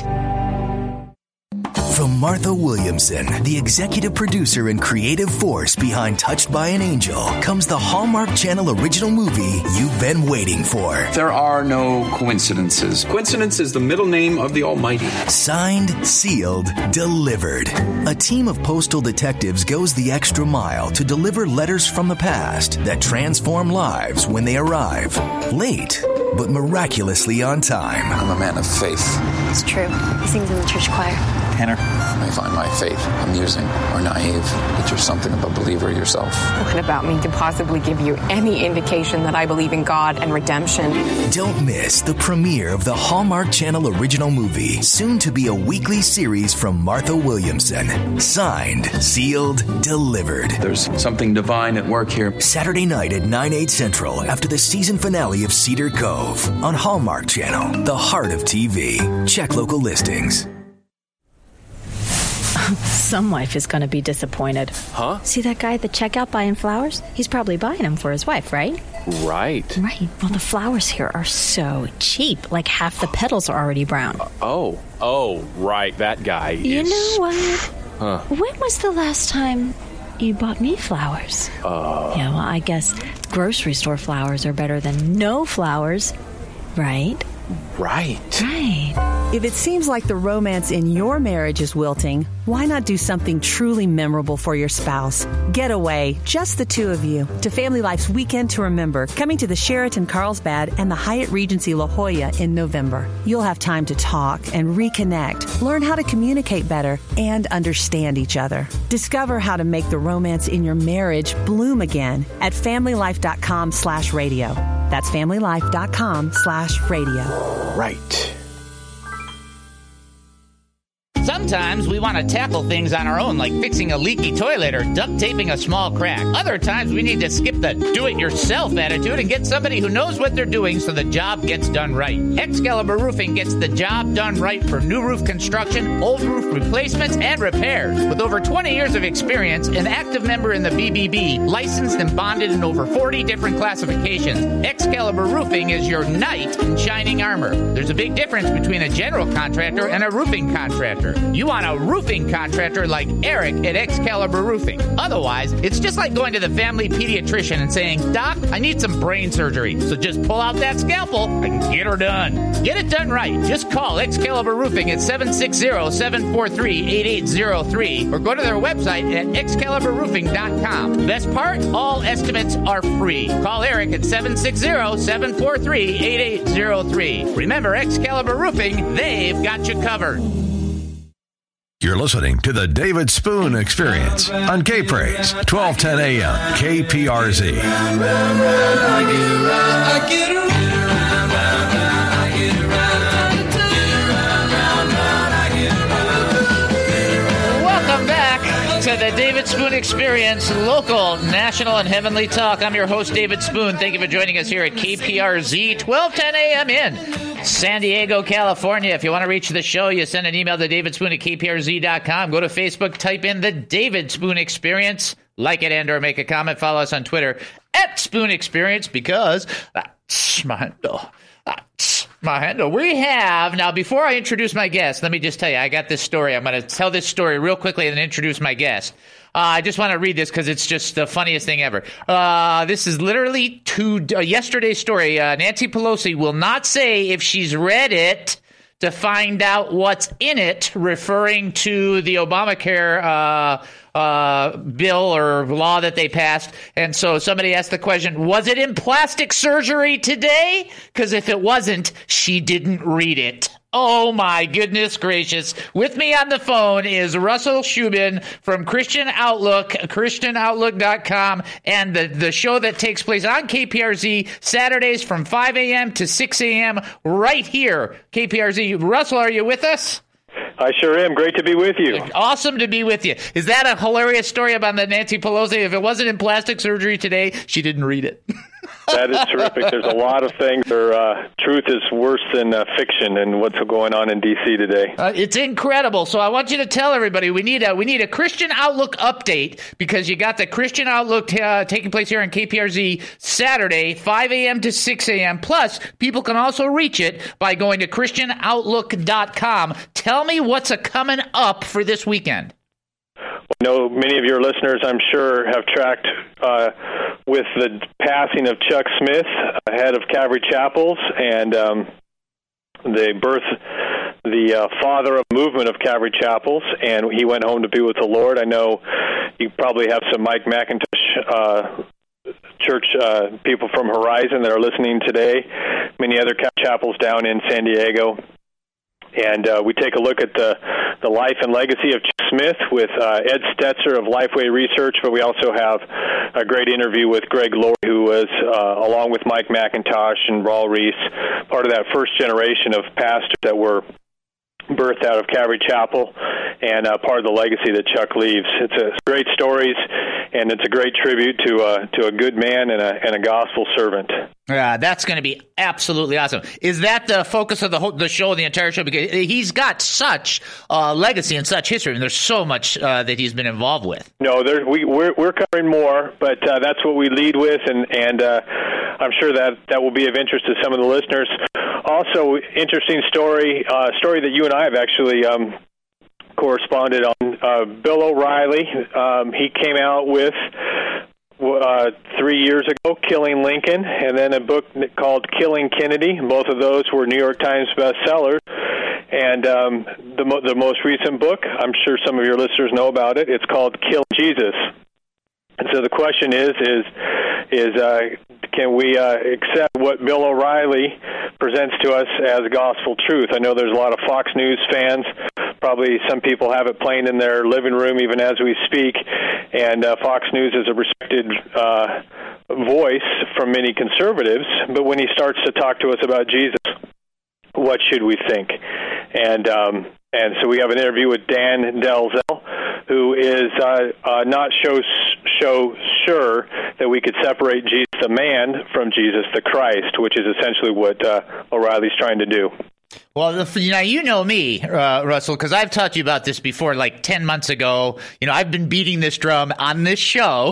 From Martha Williamson, the executive producer and creative force behind Touched by an Angel, comes the Hallmark Channel original movie you've been waiting for. There are no coincidences. Coincidence is the middle name of the Almighty. Signed, sealed, delivered. A team of postal detectives goes the extra mile to deliver letters from the past that transform lives when they arrive. Late, but miraculously on time. I'm a man of faith. It's true. He sings in the church choir. Tanner, you may find my faith amusing or naive, but you're something of a believer yourself. What about me to possibly give you any indication that I believe in God and redemption? Don't miss the premiere of the Hallmark Channel original movie, soon to be a weekly series from Martha Williamson. Signed, sealed, delivered. There's something divine at work here. Saturday night at nine, eight Central, after the season finale of Cedar Cove on Hallmark Channel, the heart of T V. Check local listings. Some wife is going to be disappointed. Huh? See that guy at the checkout buying flowers? He's probably buying them for his wife, right? Right. Right. Well, the flowers here are so cheap. Like half the petals are already brown. Uh, oh. Oh, right. That guy You is... know what? Huh. When was the last time you bought me flowers? Uh... Yeah, well, I guess grocery store flowers are better than no flowers, right? Right. Right. If it seems like the romance in your marriage is wilting, why not do something truly memorable for your spouse? Get away, just the two of you, to Family Life's Weekend to Remember, coming to the Sheraton Carlsbad and the Hyatt Regency La Jolla in November. You'll have time to talk and reconnect, learn how to communicate better, and understand each other. Discover how to make the romance in your marriage bloom again at familylife.com slash radio. That's familylife.com slash radio. Right. Sometimes we want to tackle things on our own, like fixing a leaky toilet or duct taping a small crack. Other times we need to skip the do-it-yourself attitude and get somebody who knows what they're doing so the job gets done right. Excalibur Roofing gets the job done right for new roof construction, old roof replacements, and repairs. With over twenty years of experience, an active member in the B B B, licensed and bonded in over forty different classifications, Excalibur Roofing is your knight in shining armor. There's a big difference between a general contractor and a roofing contractor. you want a roofing contractor like Eric at Excalibur Roofing. Otherwise, it's just like going to the family pediatrician and saying, Doc, I need some brain surgery. So just pull out that scalpel and get her done. Get it done right. Just call Excalibur Roofing at seven six zero, seven four three, eight eight zero three or go to their website at excalibur roofing dot com. Best part, all estimates are free. Call Eric at seven six zero, seven four three, eight eight zero three. Remember, Excalibur Roofing, they've got you covered. You're listening to the David Spoon Experience on K-Praise, twelve ten a.m. K P R Z. Welcome back to the David Spoon Experience, local, national, and heavenly talk. I'm your host, David Spoon. Thank you for joining us here at K P R Z, twelve ten a.m. in San Diego, California. If you want to reach the show, you send an email to davidspoon at k p r z dot com. Go to Facebook, type in the David Spoon Experience. Like it and or make a comment. Follow us on Twitter at Spoon Experience because that's my handle. That's my handle. We have, now before I introduce my guest, let me just tell you, I got this story. I'm going to tell this story real quickly and then introduce my guest. Uh, I just want to read this because it's just the funniest thing ever. Uh, this is literally two, uh, yesterday's story. Uh, Nancy Pelosi will not say if she's read it to find out what's in it, referring to the Obamacare uh, uh, bill or law that they passed. And so somebody asked the question, was it in plastic surgery today? Because if it wasn't, she didn't read it. Oh, my goodness gracious. With me on the phone is Russell Shubin from Christian Outlook, christian outlook dot com, and the, the show that takes place on K P R Z Saturdays from five a.m. to six a.m. right here, K P R Z. Russell, are you with us? I sure am. Great to be with you. Awesome to be with you. Is that a hilarious story about the Nancy Pelosi? If it wasn't in plastic surgery today, she didn't read it. That is terrific. There's a lot of things where uh, truth is worse than uh, fiction and what's going on in D C today. Uh, it's incredible. So I want you to tell everybody we need a we need a Christian Outlook update because you got the Christian Outlook uh, taking place here on K P R Z Saturday, five a.m. to six a.m. Plus, people can also reach it by going to christian outlook dot com. Tell me what's a coming up for this weekend. I know many of your listeners, I'm sure, have tracked uh, with the passing of Chuck Smith, head of Calvary Chapels, and um, the birth, the uh, father of movement of Calvary Chapels, and he went home to be with the Lord. I know you probably have some Mike McIntosh uh, church uh, people from Horizon that are listening today, many other chapels down in San Diego. And uh, we take a look at the, the life and legacy of Chuck Smith with uh, Ed Stetzer of Lifeway Research, but we also have a great interview with Greg Laurie, who was, uh, along with Mike McIntosh and Raul Reese, part of that first generation of pastors that were birthed out of Calvary Chapel and uh, part of the legacy that Chuck leaves. It's a great stories, and it's a great tribute to uh, to a good man and a and a gospel servant. Yeah, that's going to be absolutely awesome. Is that the focus of the whole, the show, the entire show? Because he's got such uh, legacy and such history, and there's so much uh, that he's been involved with. No, there, we, we're we're covering more, but uh, that's what we lead with, and and uh, I'm sure that that will be of interest to some of the listeners. Also, interesting story, uh, story that you and I have actually um, corresponded on. Uh, Bill O'Reilly, um, he came out with. Uh, three years ago, Killing Lincoln, and then a book called Killing Kennedy. Both of those were New York Times bestsellers. And um, the, mo- the most recent book, I'm sure some of your listeners know about it, it's called Killing Jesus. And so the question is, is, is uh, can we uh, accept what Bill O'Reilly presents to us as gospel truth? I know there's a lot of Fox News fans. Probably some people have it playing in their living room even as we speak. And uh, Fox News is a respected uh, voice from many conservatives. But when he starts to talk to us about Jesus, what should we think? And um, and so we have an interview with Dan Delzell, who is uh, uh, not so, so sure that we could separate Jesus the man from Jesus the Christ, which is essentially what uh, O'Reilly's trying to do. Well, the, you know, you know me, uh, Russell, because I've talked to you about this before, like ten months ago. You know, I've been beating this drum on this show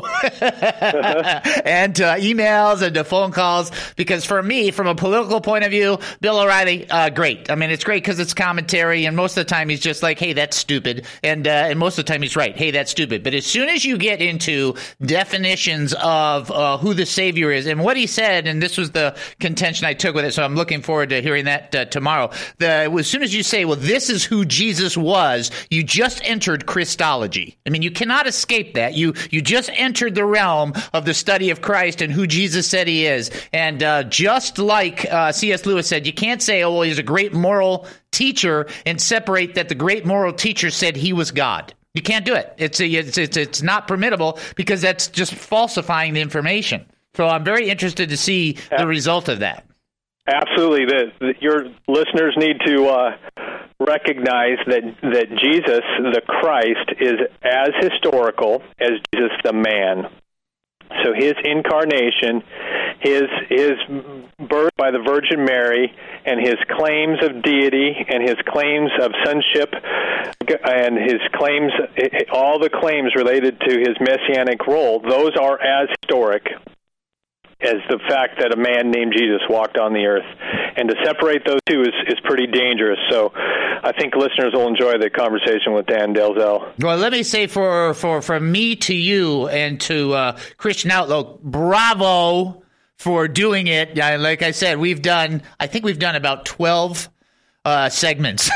and uh, emails and to phone calls, because for me, from a political point of view, Bill O'Reilly, uh, great. I mean, it's great because it's commentary, and most of the time he's just like, hey, that's stupid. And, uh, and most of the time he's right. Hey, that's stupid. But as soon as you get into definitions of uh, who the Savior is and what he said, and this was the contention I took with it, so I'm looking forward to hearing that uh, tomorrow. The, as soon as you say, well, this is who Jesus was, you just entered Christology. I mean, you cannot escape that. You you just entered the realm of the study of Christ and who Jesus said he is. And uh, just like uh, C S Lewis said, you can't say, oh, well, he's a great moral teacher and separate that the great moral teacher said he was God. You can't do it. It's, a, it's, it's, it's not permittable, because that's just falsifying the information. So I'm very interested to see the result of that. Absolutely. The, the, your listeners need to uh, recognize that, that Jesus, the Christ, is as historical as Jesus, the man. So his incarnation, his his birth by the Virgin Mary, and his claims of deity, and his claims of sonship, and his claims, all the claims related to his messianic role, those are as historic as the fact that a man named Jesus walked on the earth. And to separate those two is, is pretty dangerous. So I think listeners will enjoy the conversation with Dan Delzell. Well, let me say for, for, from me to you and to uh, Christian Outlook, bravo for doing it. Uh, like I said, we've done, I think we've done about twelve Uh, segments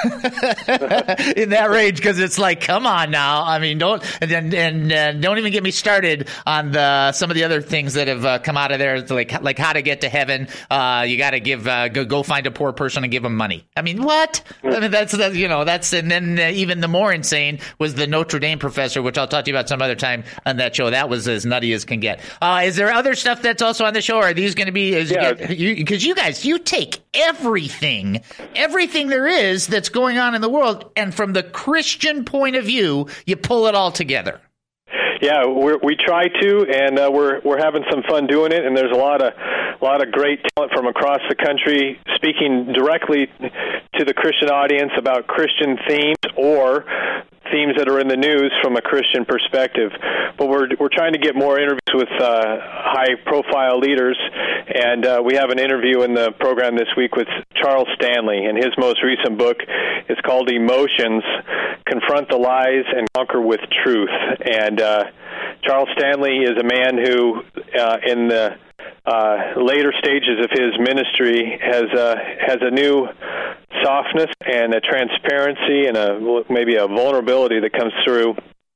in that range, because it's like, come on now. I mean, don't and and uh, don't even get me started on the some of the other things that have uh, come out of there, like like how to get to heaven. Uh, you got to give uh, go go find a poor person and give them money. I mean, what? I mean, that's that, you know that's and then uh, even the more insane was the Notre Dame professor, which I'll talk to you about some other time on that show. That was as nutty as can get. Uh, is there other stuff that's also on the show? Or are these going to be? Because yeah. you, you, you guys, you take everything, everything. There is that's going on in the world, and from the Christian point of view, you pull it all together. Yeah, we're, we try to, and uh, we're we're having some fun doing it. And there's a lot of a lot of great talent from across the country speaking directly to the Christian audience about Christian themes or themes that are in the news from a Christian perspective. But we're we're trying to get more interviews with uh, high-profile leaders, and uh, we have an interview in the program this week with Charles Stanley, and his most recent book is called Emotions, Confront the Lies and Conquer with Truth. And uh, Charles Stanley is a man who, uh, in the uh, later stages of his ministry, has uh, has a new softness and a transparency and a maybe a vulnerability that comes through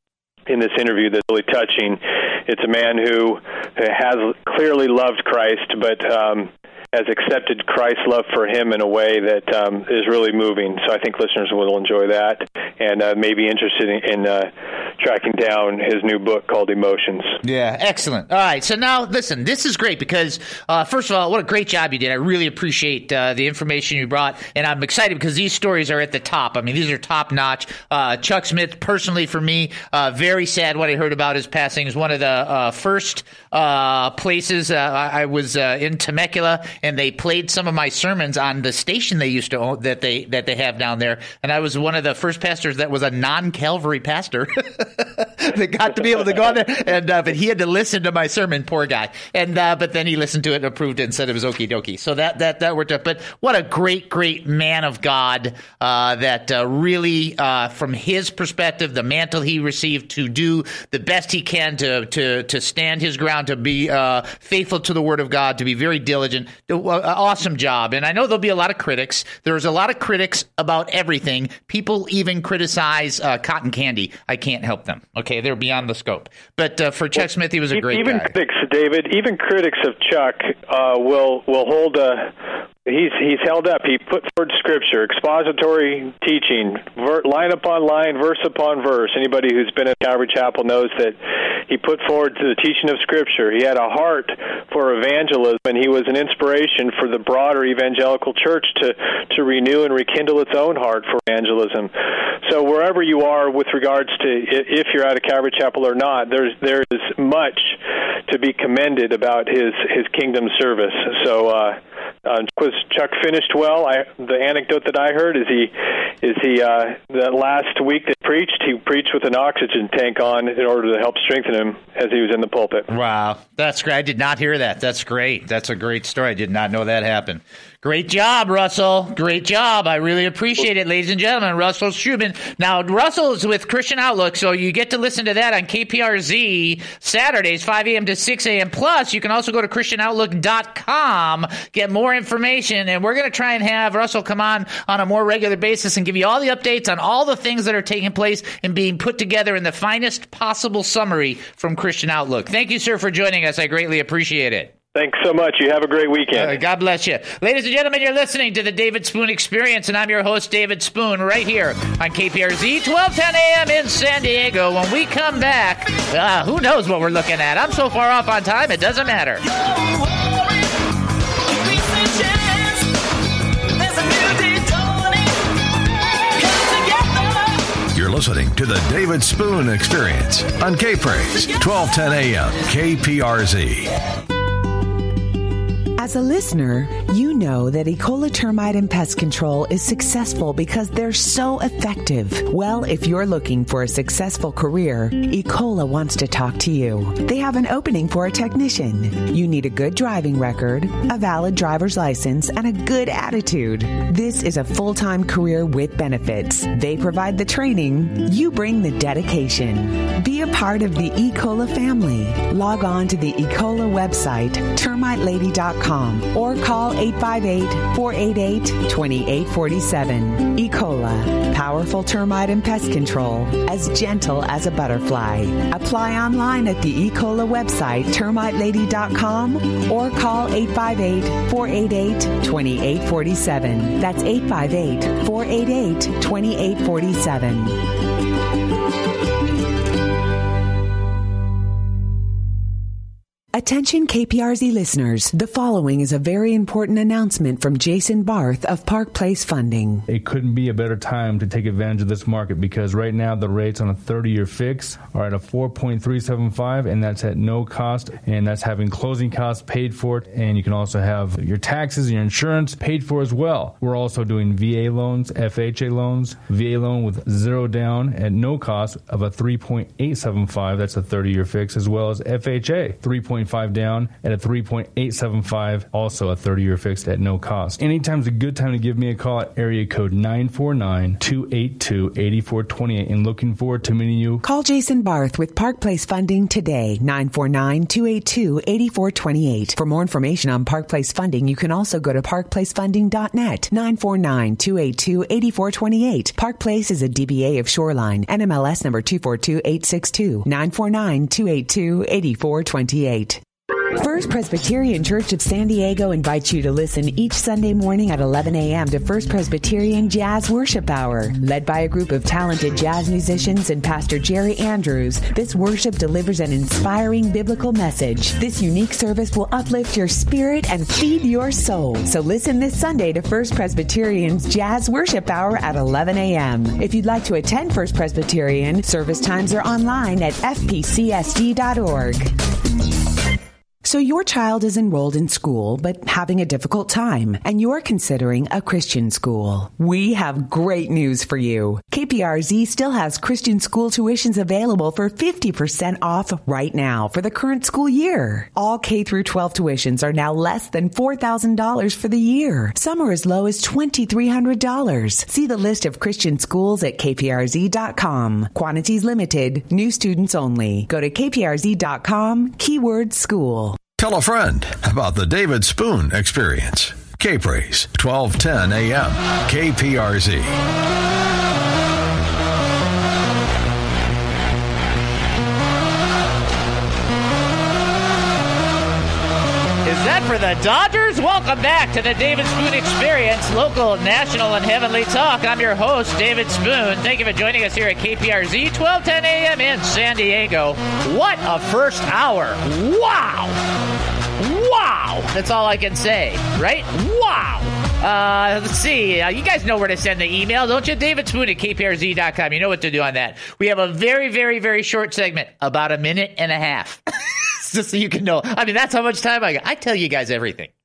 in this interview that's really touching. It's a man who has clearly loved Christ, but um, has accepted Christ's love for him in a way that um, is really moving. So I think listeners will enjoy that and uh, may be interested in, in uh, tracking down his new book called Emotions. Yeah, excellent. All right, so now, listen, this is great because, uh, first of all, what a great job you did. I really appreciate uh, the information you brought, and I'm excited because these stories are at the top. I mean, these are top-notch. Uh, Chuck Smith, personally for me, uh, very sad what I heard about his passing. It was one of the uh, first uh, places. Uh, I was uh, in Temecula, and they played some of my sermons on the station they used to own, that they that they have down there. And I was one of the first pastors that was a non-Calvary pastor that got to be able to go on there. And uh, but he had to listen to my sermon, poor guy. And uh, but then he listened to it and approved it and said it was okie dokie. So that that that worked out. But what a great great man of God uh, that uh, really, uh, from his perspective, the mantle he received to do the best he can to to to stand his ground, to be uh, faithful to the Word of God, to be very diligent. Awesome job. And I know there'll be a lot of critics. There's a lot of critics about everything. People even criticize uh, cotton candy. I can't help them. Okay, they're beyond the scope. But uh, for Chuck well, Smith, he was a great even guy. Even critics, David, even critics of Chuck uh, will will hold a He's he's held up. He put forward Scripture, expository teaching, ver, line upon line, verse upon verse. Anybody who's been at Calvary Chapel knows that he put forward the teaching of Scripture. He had a heart for evangelism, and he was an inspiration for the broader evangelical church to, to renew and rekindle its own heart for evangelism. So wherever you are with regards to if you're at a Calvary Chapel or not, there's there is much to be commended about his, his kingdom service. So uh, Uh, was Chuck finished well? I, the anecdote that I heard is he is he uh, that last week that he preached, he preached with an oxygen tank on in order to help strengthen him as he was in the pulpit. Wow, that's great. I did not hear that. That's great. That's a great story. I did not know that happened. Great job, Russell. Great job. I really appreciate it, ladies and gentlemen. Russell Schubin. Now, Russell's with Christian Outlook, so you get to listen to that on K P R Z Saturdays, five a.m. to six a.m. Plus, you can also go to Christian Outlook dot com, get more information, and we're going to try and have Russell come on on a more regular basis and give you all the updates on all the things that are taking place and being put together in the finest possible summary from Christian Outlook. Thank you, sir, for joining us. I greatly appreciate it. Thanks so much. You have a great weekend. Uh, God bless you. Ladies and gentlemen, you're listening to the David Spoon Experience, and I'm your host, David Spoon, right here on K P R Z, twelve ten a.m. in San Diego. When we come back, uh, who knows what we're looking at? I'm so far off on time, it doesn't matter. You're listening to the David Spoon Experience on K-Praise, twelve ten a.m. K P R Z. As a listener, you know that Ecola Termite and Pest Control is successful because they're so effective. Well, if you're looking for a successful career, Ecola wants to talk to you. They have an opening for a technician. You need a good driving record, a valid driver's license, and a good attitude. This is a full-time career with benefits. They provide the training. You bring the dedication. Be a part of the Ecola family. Log on to the Ecola website, termite lady dot com. Or call eight five eight, four eight eight, two eight four seven. Ecola, powerful termite and pest control, as gentle as a butterfly. Apply online at the Ecola website, termite lady dot com, or call eight five eight, four eight eight, two eight four seven. That's eight five eight, four eight eight, two eight four seven. Attention K P R Z listeners, the following is a very important announcement from Jason Barth of Park Place Funding. It couldn't be a better time to take advantage of this market because right now the rates on a thirty-year fix are at a four point three seven five, and that's at no cost, and that's having closing costs paid for it, and you can also have your taxes and your insurance paid for as well. We're also doing V A loans, F H A loans, V A loan with zero down at no cost of a three point eight seven five, that's a thirty-year fix, as well as F H A, three point five down at a three point eight seven five, also a thirty-year fixed at no cost. Anytime's a good time to give me a call at area code nine four nine, two eight two, eight four two eight, and looking forward to meeting you. Call Jason Barth with Park Place Funding today, nine four nine, two eight two, eight four two eight. For more information on Park Place Funding, you can also go to park place funding dot net, nine four nine, two eight two, eight four two eight. Park Place is a D B A of Shoreline, N M L S number two four two eight six two, nine four nine, two eight two, eight four two eight. First Presbyterian Church of San Diego invites you to listen each Sunday morning at eleven a.m. to First Presbyterian Jazz Worship Hour. Led by a group of talented jazz musicians and Pastor Jerry Andrews, this worship delivers an inspiring biblical message. This unique service will uplift your spirit and feed your soul. So listen this Sunday to First Presbyterian's Jazz Worship Hour at eleven a.m. If you'd like to attend First Presbyterian, service times are online at f p c s d dot org. So your child is enrolled in school, but having a difficult time, and you're considering a Christian school. We have great news for you. K P R Z still has Christian school tuitions available for fifty percent off right now for the current school year. All K through twelve tuitions are now less than four thousand dollars for the year. Some are as low as two thousand three hundred dollars. See the list of Christian schools at k p r z dot com. Quantities limited. New students only. Go to k p r z dot com, keyword school. Tell a friend about the David Spoon Experience. K-Praise, twelve ten a.m. K P R Z. Is that for the Dodgers? Welcome back to the David Spoon Experience, local, national, and heavenly talk. I'm your host, David Spoon. Thank you for joining us here at K P R Z, twelve ten a.m. in San Diego. What a first hour. Wow. Wow. That's all I can say, right? Wow. Uh, let's see. Uh, you guys know where to send the email, don't you? David Spoon at k p r z dot com. You know what to do on that. We have a very, very, very short segment, about a minute and a half. Just so you can know. I mean, that's how much time I got. I tell you guys everything.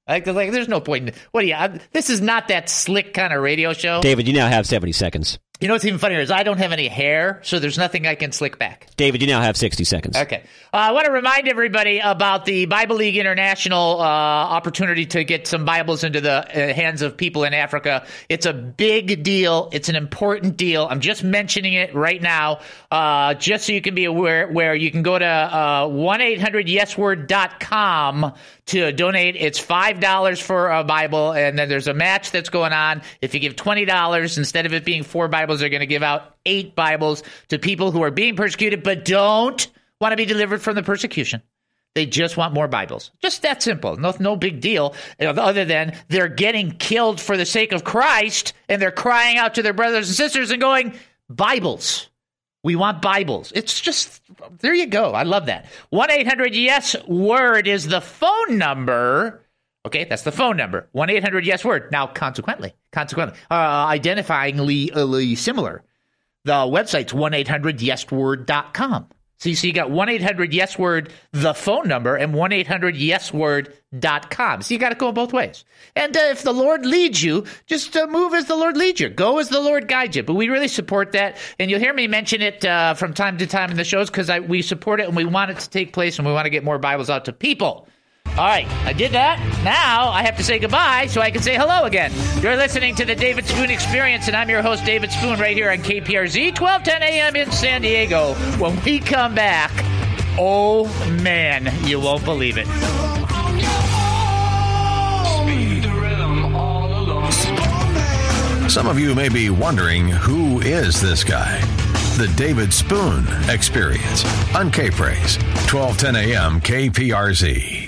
Like, like, there's no point. In, what do you? I, this is not that slick kind of radio show. David, you now have seventy seconds. You know what's even funnier is I don't have any hair, so there's nothing I can slick back. David, you now have sixty seconds. Okay. Uh, I want to remind everybody about the Bible League International uh, opportunity to get some Bibles into the uh, hands of people in Africa. It's a big deal. It's an important deal. I'm just mentioning it right now, uh, just so you can be aware, where you can go to uh, one eight hundred yes word dot com to donate. It's five dollars for a Bible, and then there's a match that's going on. If you give twenty dollars, instead of it being four Bibles, they're going to give out eight Bibles to people who are being persecuted but don't want to be delivered from the persecution. They just want more Bibles. Just that simple. No, no big deal, other than they're getting killed for the sake of Christ, and they're crying out to their brothers and sisters and going, Bibles. We want Bibles. It's just, there you go. I love that. one eight hundred yes word is the phone number. Okay, that's the phone number. one eight hundred yes word. Now, consequently, consequently, uh, identifyingly similar, the website's one eight hundred yes word dot com. See, so you got one eight hundred yes word, the phone number, and one eight hundred yes word dot com. So you got to go both ways. And uh, if the Lord leads you, just uh, move as the Lord leads you. Go as the Lord guides you. But we really support that. And you'll hear me mention it uh, from time to time in the shows because we support it and we want it to take place and we want to get more Bibles out to people. All right, I did that. Now I have to say goodbye so I can say hello again. You're listening to the David Spoon Experience, and I'm your host, David Spoon, right here on K P R Z, twelve ten a.m. in San Diego. When we come back, oh, man, you won't believe it. Some of you may be wondering, who is this guy? The David Spoon Experience on K-Praise, twelve ten a.m. K P R Z.